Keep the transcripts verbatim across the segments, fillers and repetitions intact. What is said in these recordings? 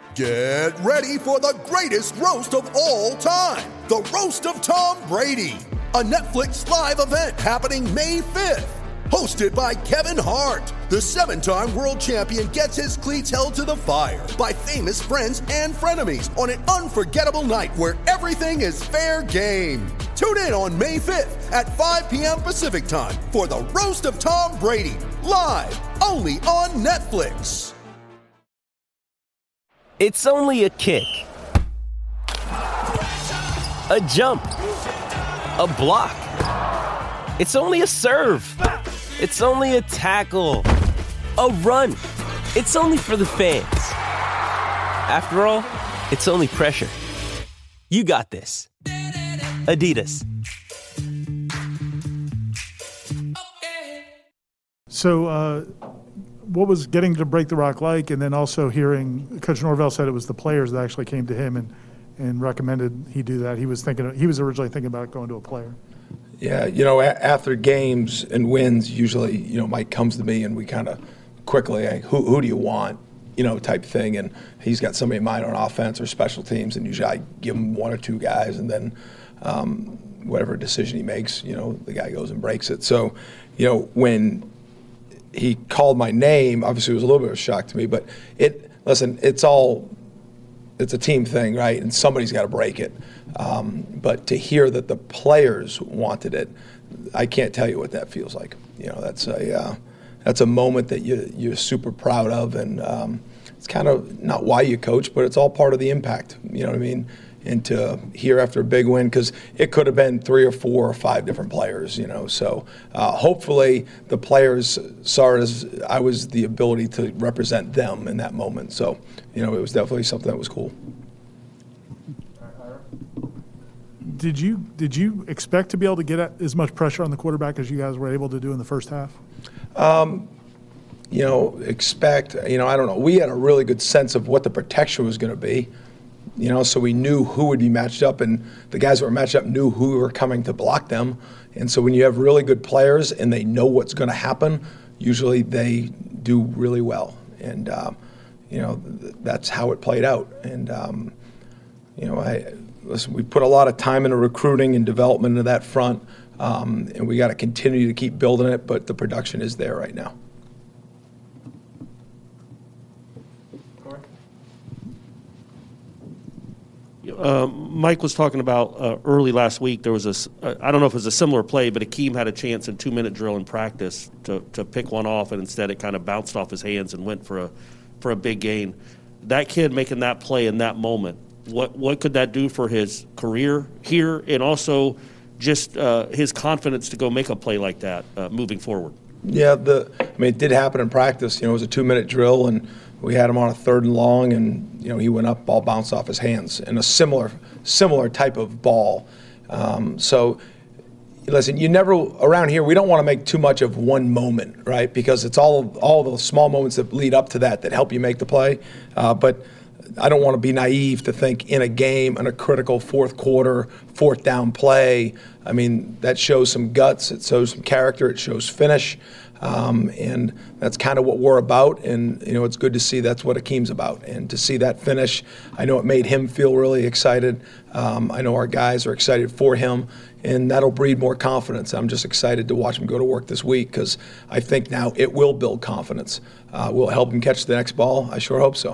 Get ready for the greatest roast of all time, the Roast of Tom Brady, a Netflix live event happening May fifth. Hosted by Kevin Hart, the seven-time world champion gets his cleats held to the fire by famous friends and frenemies on an unforgettable night where everything is fair game. Tune in on May fifth at five p.m. Pacific time for the Roast of Tom Brady, live only on Netflix. It's only a kick, a jump, a block. It's only a serve. It's only a tackle, a run. It's only for the fans. After all, it's only pressure. You got this. Adidas. So, uh, what was getting to Break the Rock like, and then also hearing Coach Norvell said it was the players that actually came to him and, and recommended he do that. He was thinking he was originally thinking about going to a player. Yeah, you know, a- after games and wins, usually, you know, Mike comes to me and we kind of quickly, like, who who do you want, you know, type thing. And he's got somebody in mind on offense or special teams, and usually I give him one or two guys, and then um, whatever decision he makes, you know, the guy goes and breaks it. So, you know, when he called my name, obviously it was a little bit of a shock to me, but it, listen, it's all, it's a team thing, right? And somebody's got to break it. Um, but to hear that the players wanted it, I can't tell you what that feels like. You know, that's a uh, that's a moment that you you're super proud of, and um, it's kind of not why you coach, but it's all part of the impact. You know what I mean? And to hear after a big win, because it could have been three or four or five different players, you know. So uh, hopefully the players saw it as I was the ability to represent them in that moment. So, you know, it was definitely something that was cool. Did you did you expect to be able to get as much pressure on the quarterback as you guys were able to do in the first half? Um, you know, expect, you know, I don't know. We had a really good sense of what the protection was going to be. You know, so we knew who would be matched up, and the guys that were matched up knew who were coming to block them. And so when you have really good players and they know what's going to happen, usually they do really well. And, um, you know, th- that's how it played out. And, um, you know, I listen, we put a lot of time into recruiting and development of that front, um, and we got to continue to keep building it, but the production is there right now. Uh, Mike was talking about uh, early last week. There was a, uh, I don't know if it was a similar play, but Akeem had a chance in two-minute drill in practice to, to pick one off, and instead it kind of bounced off his hands and went for a for a big gain. That kid making that play in that moment, what what could that do for his career here, and also just uh, his confidence to go make a play like that uh, moving forward? Yeah, the I mean, it did happen in practice. You know, it was a two-minute drill, and we had him on a third and long, and you know, he went up, ball bounced off his hands, in a similar similar type of ball. Um, so, listen, you never around here. We don't want to make too much of one moment, right? Because it's all all the small moments that lead up to that that help you make the play. Uh, but I don't want to be naive to think in a game, in a critical fourth quarter, fourth down play. I mean, that shows some guts. It shows some character. It shows finish. Um, and that's kind of what we're about. And, you know, it's good to see that's what Akeem's about. And to see that finish, I know it made him feel really excited. Um, I know our guys are excited for him. And that'll breed more confidence. I'm just excited to watch him go to work this week because I think now it will build confidence. Uh, will it help him catch the next ball? I sure hope so.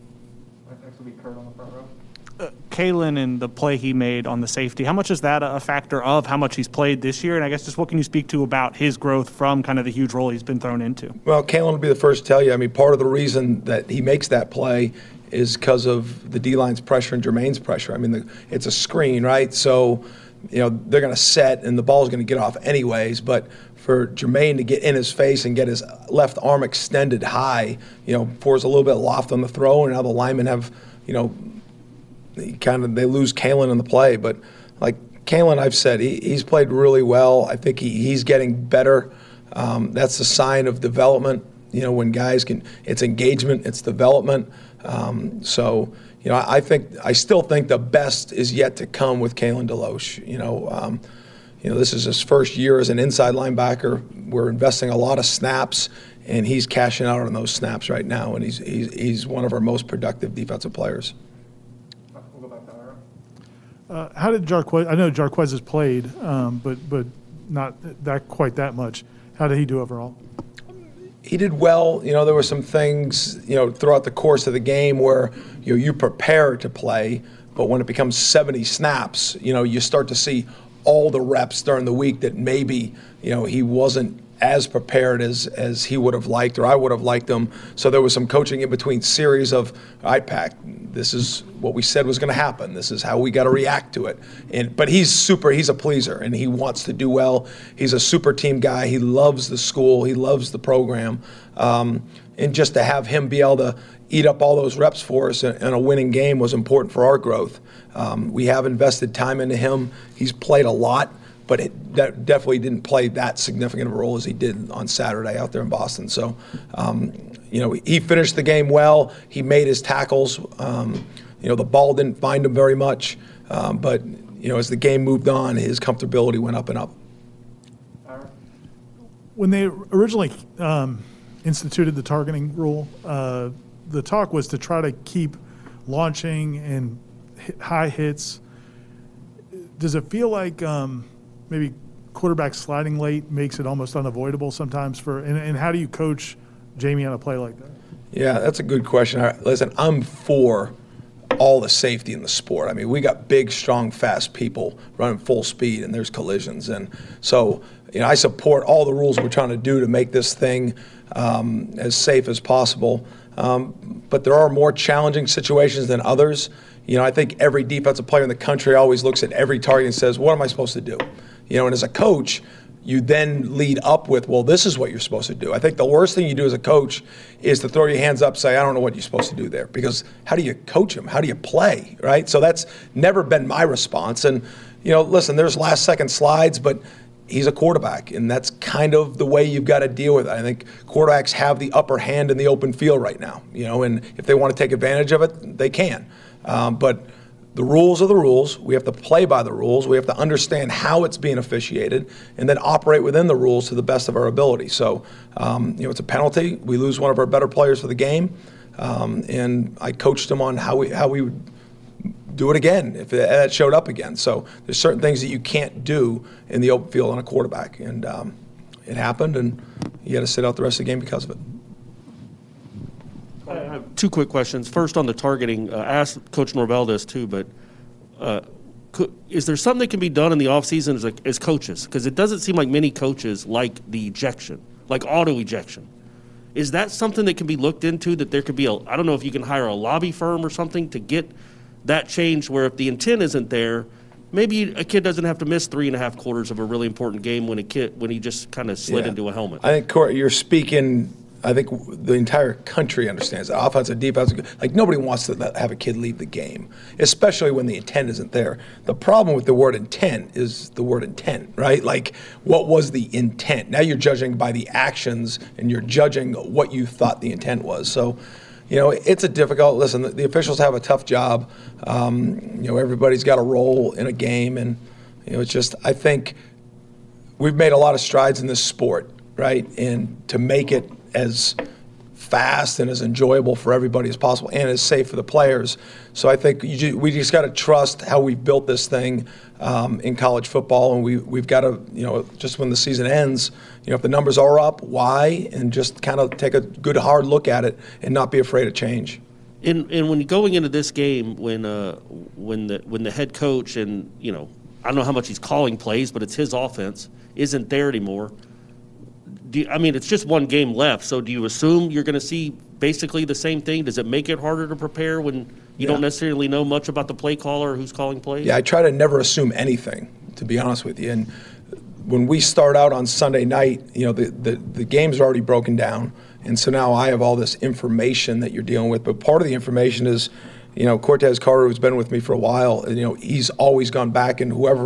Uh, Kalen and the play he made on the safety, how much is that a factor of how much he's played this year? And I guess just what can you speak to about his growth from kind of the huge role he's been thrown into? Well, Kalen will be the first to tell you. I mean, part of the reason that he makes that play is because of the D-line's pressure and Jermaine's pressure. I mean, the, it's a screen, right? So, you know, they're going to set and the ball's going to get off anyways. But for Jermaine to get in his face and get his left arm extended high, you know, pours a little bit of loft on the throw, and now the linemen have, you know, kind of they lose Kalen in the play. But like Kalen, I've said, he, he's played really well. I think he, he's getting better. Um, that's a sign of development. You know, when guys can, it's engagement, it's development. Um, so, you know, I, I think I still think the best is yet to come with Kalen DeLoach. You know, um, you know, this is his first year as an inside linebacker. We're investing a lot of snaps, and he's cashing out on those snaps right now, and he's he's, he's one of our most productive defensive players. Uh, how did Jarquez? I know Jarquez has played, um, but but not that quite that much. How did he do overall? He did well. You know, there were some things, you know, throughout the course of the game where, you know, you prepare to play, but when it becomes seventy snaps, you know, you start to see all the reps during the week that maybe, you know, he wasn't as prepared as as he would have liked or I would have liked him. So there was some coaching in between series of, all right, Pac, this is what we said was going to happen. This is how we got to react to it. And but he's super, he's a pleaser, and he wants to do well. He's a super team guy. He loves the school. He loves the program. Um, and just to have him be able to eat up all those reps for us in, in a winning game was important for our growth. Um, we have invested time into him. He's played a lot, but it that definitely didn't play that significant of a role as he did on Saturday out there in Boston. So, um, you know, he finished the game well. He made his tackles. Um, you know, the ball didn't find him very much, um, but, you know, as the game moved on, his comfortability went up and up. When they originally um, instituted the targeting rule, uh, the talk was to try to keep launching and hit high hits. Does it feel like um, maybe quarterback sliding late makes it almost unavoidable sometimes for, and, and how do you coach Jamie on a play like that? Yeah, that's a good question. All right, listen, I'm for all the safety in the sport. I mean, we got big, strong, fast people running full speed, and there's collisions. And so, you know, I support all the rules we're trying to do to make this thing um, as safe as possible. Um, but there are more challenging situations than others. You know, I think every defensive player in the country always looks at every target and says, what am I supposed to do? You know, and as a coach, you then lead up with, well, this is what you're supposed to do. I think the worst thing you do as a coach is to throw your hands up, say, I don't know what you're supposed to do there. Because how do you coach them? How do you play, right? So that's never been my response. And, you know, listen, there's last-second slides, but he's a quarterback, and that's kind of the way you've got to deal with it. I think quarterbacks have the upper hand in the open field right now, you know, and if they want to take advantage of it, they can. Um, but the rules are the rules. We have to play by the rules. We have to understand how it's being officiated and then operate within the rules to the best of our ability. So, um, you know, it's a penalty. We lose one of our better players for the game, um, and I coached him on how we how we would do it again if that showed up again. So there's certain things that you can't do in the open field on a quarterback, and um, it happened, and you got to sit out the rest of the game because of it. I have two quick questions. First, on the targeting, uh, I asked Coach Norvell this too, but uh, could, is there something that can be done in the offseason as, as coaches? Because it doesn't seem like many coaches like the ejection, like auto ejection. Is that something that can be looked into, that there could be a, I don't know if you can hire a lobby firm or something to get that changed, where if the intent isn't there, maybe a kid doesn't have to miss three and a half quarters of a really important game when a kid when he just kind of slid yeah. into a helmet. I think, Court, you're speaking – I think the entire country understands that. Offensive, defensive, like nobody wants to have a kid leave the game, especially when the intent isn't there. The problem with the word intent is the word intent, right? Like, what was the intent? Now you're judging by the actions, and you're judging what you thought the intent was. So, you know, it's a difficult, listen, the, the officials have a tough job. Um, you know, everybody's got a role in a game, and, you know, it's just, I think we've made a lot of strides in this sport, right? And to make it as fast and as enjoyable for everybody as possible and as safe for the players. So I think you just, we just got to trust how we've built this thing um, in college football, and we, we've got to, you know, just when the season ends, you know, if the numbers are up, why? And just kind of take a good hard look at it and not be afraid of change. And and when going into this game, when uh, when the when the head coach and, you know, I don't know how much he's calling plays, but it's his offense, isn't there anymore. Do you, I mean, it's just one game left, so do you assume you're going to see basically the same thing? Does it make it harder to prepare when you yeah. don't necessarily know much about the play caller or who's calling plays? Yeah, I try to never assume anything, to be honest with you. And when we start out on Sunday night, you know, the, the, the games are already broken down, and so now I have all this information that you're dealing with. But part of the information is, you know, Cortez Carter, who's been with me for a while, and, you know, he's always gone back, and whoever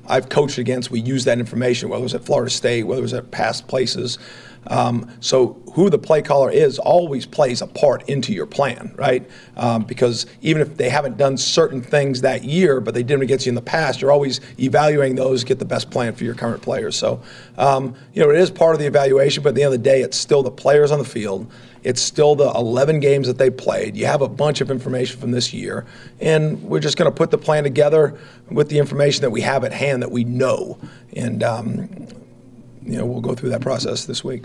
I've coached against, we use that information, whether it was at Florida State, whether it was at past places. Um, so who the play caller is always plays a part into your plan, right? Um, because even if they haven't done certain things that year, but they did them against you in the past, you're always evaluating those, get the best plan for your current players. So, um, you know, it is part of the evaluation, but at the end of the day, it's still the players on the field. It's still the eleven games that they played. You have a bunch of information from this year, and we're just going to put the plan together with the information that we have at hand that we know. And, um, you know, we'll go through that process this week.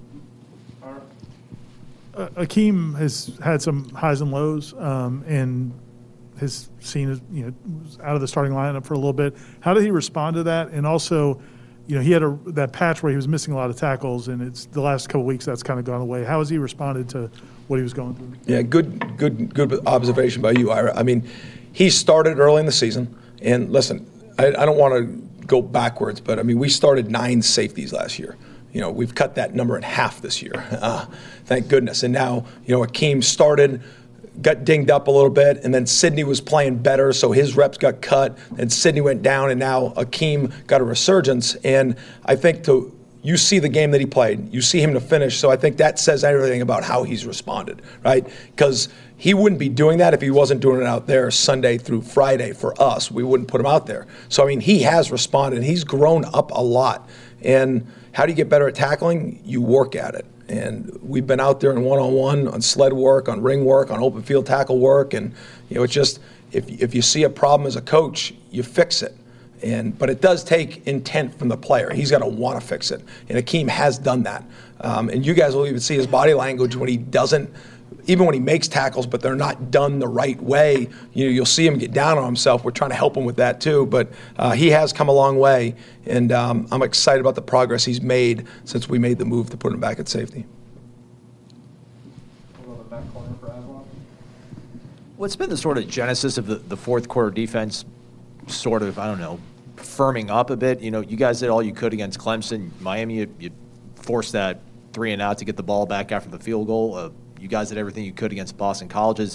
Uh, Akeem has had some highs and lows, um, and has seen, you know, was out of the starting lineup for a little bit. How did he respond to that? And also, you know, he had a, that patch where he was missing a lot of tackles, and it's the last couple of weeks that's kind of gone away. How has he responded to what he was going through? Yeah, good, good, good observation by you, Ira. I mean, he started early in the season, and listen, I, I don't want to go backwards, but I mean, we started nine safeties last year. You know, we've cut that number in half this year. Uh, thank goodness. And now, you know, Akeem started, got dinged up a little bit, and then Sidney was playing better, so his reps got cut, and Sidney went down, and now Akeem got a resurgence. And I think to you see the game that he played, you see him to finish, so I think that says everything about how he's responded, right? Because he wouldn't be doing that if he wasn't doing it out there Sunday through Friday for us. We wouldn't put him out there. So, I mean, he has responded, and he's grown up a lot. And how do you get better at tackling? You work at it. And we've been out there in one-on-one, on sled work, on ring work, on open field tackle work. And, you know, it's just, if if you see a problem as a coach, you fix it. And But it does take intent from the player. He's got to want to fix it. And Akeem has done that. Um, and you guys will even see his body language when he doesn't, even when he makes tackles, but they're not done the right way. You know, you'll see him get down on himself. We're trying to help him with that too, but uh, he has come a long way, and um, I'm excited about the progress he's made since we made the move to put him back at safety. What's been the sort of genesis of the, the fourth quarter defense sort of, I don't know, firming up a bit? You know, you guys did all you could against Clemson. Miami, you, you forced that three and out to get the ball back after the field goal. Uh, You guys did everything you could against Boston Colleges.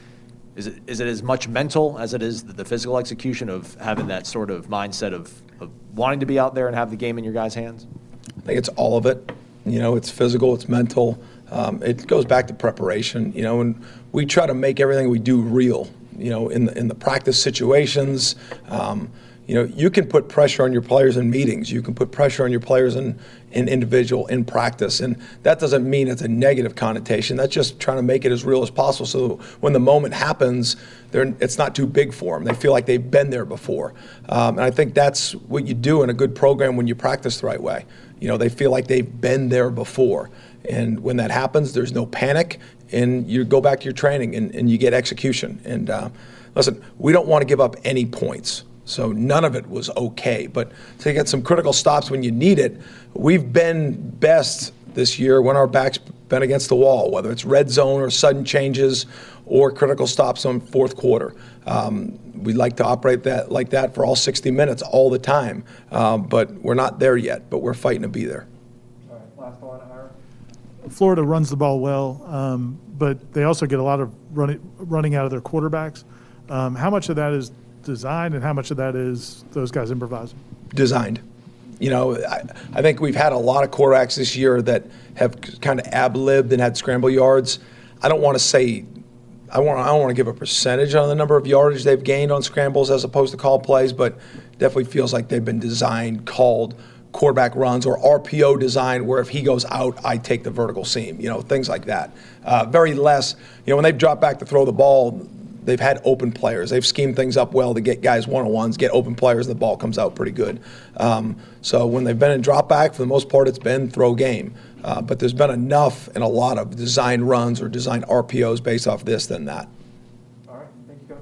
Is it is it as much mental as it is the physical execution of having that sort of mindset of, of wanting to be out there and have the game in your guys' hands? I think it's all of it. You know, it's physical, it's mental. Um, it goes back to preparation. You know, and we try to make everything we do real. You know, in the in the practice situations. Um, You know, you can put pressure on your players in meetings. You can put pressure on your players in, in individual, in practice. And that doesn't mean it's a negative connotation. That's just trying to make it as real as possible so when the moment happens, they're, it's not too big for them. They feel like they've been there before. Um, and I think that's what you do in a good program when you practice the right way. You know, they feel like they've been there before. And when that happens, there's no panic, and you go back to your training and, and you get execution. And uh, listen, we don't want to give up any points. So none of it was okay. But to get some critical stops when you need it, we've been best this year when our back's been against the wall, whether it's red zone or sudden changes or critical stops on fourth quarter. Um, we like to operate that like that for all sixty minutes all the time. Um, but we're not there yet, but we're fighting to be there. All right, last one, Ira. Florida runs the ball well, um, but they also get a lot of running running out of their quarterbacks. Um, how much of that is designed, and how much of that is those guys improvising? Designed. You know, I, I think we've had a lot of quarterbacks this year that have kind of ab-libbed and had scramble yards. I don't want to say, I want I don't want to give a percentage on the number of yardage they've gained on scrambles as opposed to call plays, but definitely feels like they've been designed, called quarterback runs, or R P O design, where if he goes out, I take the vertical seam, you know, things like that. Uh, very less, you know, when they've dropped back to throw the ball, they've had open players. They've schemed things up well to get guys one-on-ones, get open players, and the ball comes out pretty good. Um, so when they've been in drop back, for the most part, it's been throw game. Uh, but there's been enough and a lot of design runs or design R P Os based off this than that. All right, thank you, Coach.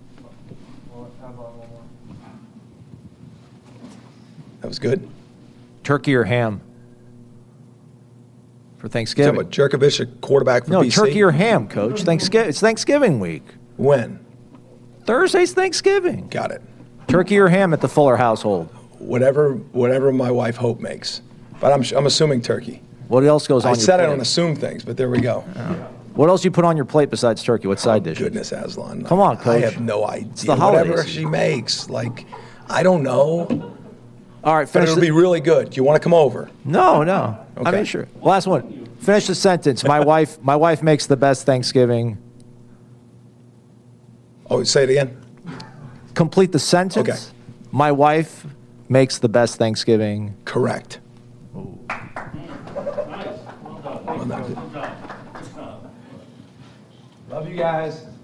We'll have one more. That was good. Turkey or ham for Thanksgiving? Talking about Jerkovich, a quarterback for no, B C? No, turkey or ham, Coach. Thanksgiving. It's Thanksgiving week. When? Thursday's Thanksgiving. Got it. Turkey or ham at the Fuller household? Whatever, whatever my wife Hope makes. But I'm, I'm assuming turkey. What else goes on I your said plate? I don't assume things, but there we go. Yeah. What else do you put on your plate besides turkey? What side oh, dishes? Goodness, Aslan. Come on, Coach. I have no idea. It's the holidays. Whatever she makes, like, I don't know, All right, but finish. it'll the- be really good. Do you want to come over? no, no. I Okay. mean, sure. Last one. Finish the sentence. My wife. My wife makes the best Thanksgiving. Oh, say it again. Complete the sentence. Okay. My wife makes the best Thanksgiving. Correct. Love you guys.